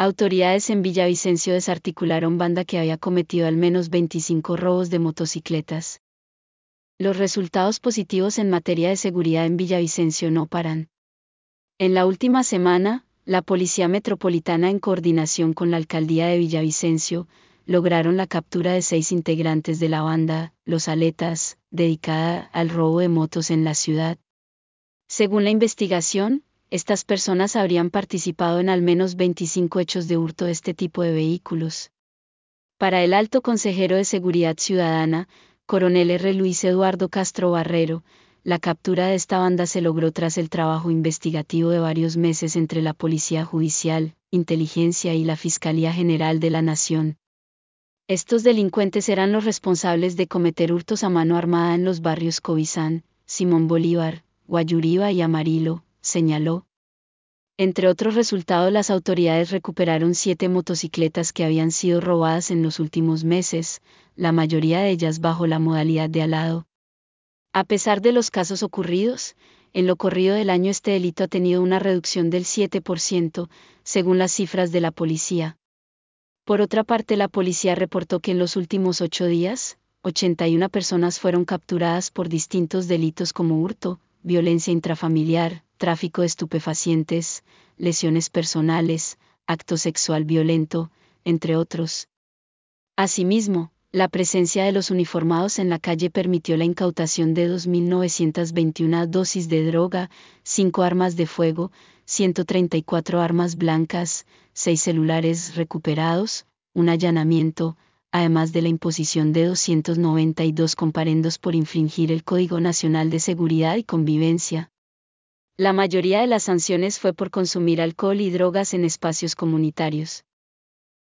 Autoridades en Villavicencio desarticularon banda que había cometido al menos 25 robos de motocicletas. Los resultados positivos en materia de seguridad en Villavicencio no paran. En la última semana, la Policía Metropolitana en coordinación con la Alcaldía de Villavicencio, lograron la captura de 6 integrantes de la banda, Los Aletas, dedicada al robo de motos en la ciudad. Según la investigación, estas personas habrían participado en al menos 25 hechos de hurto de este tipo de vehículos. Para el alto consejero de Seguridad Ciudadana, Coronel R. Luis Eduardo Castro Barrero, la captura de esta banda se logró tras el trabajo investigativo de varios meses entre la Policía Judicial, Inteligencia y la Fiscalía General de la Nación. Estos delincuentes eran los responsables de cometer hurtos a mano armada en los barrios Cobizán, Simón Bolívar, Guayuriba y Amarillo, señaló. Entre otros resultados, las autoridades recuperaron 7 motocicletas que habían sido robadas en los últimos meses, la mayoría de ellas bajo la modalidad de alado. A pesar de los casos ocurridos, en lo corrido del año este delito ha tenido una reducción del 7%, según las cifras de la policía. Por otra parte, la policía reportó que en los últimos 8 días, 81 personas fueron capturadas por distintos delitos como hurto, violencia intrafamiliar, tráfico de estupefacientes, lesiones personales, acto sexual violento, entre otros. Asimismo, la presencia de los uniformados en la calle permitió la incautación de 2.921 dosis de droga, 5 armas de fuego, 134 armas blancas, 6 celulares recuperados, un allanamiento, además de la imposición de 292 comparendos por infringir el Código Nacional de Seguridad y Convivencia. La mayoría de las sanciones fue por consumir alcohol y drogas en espacios comunitarios.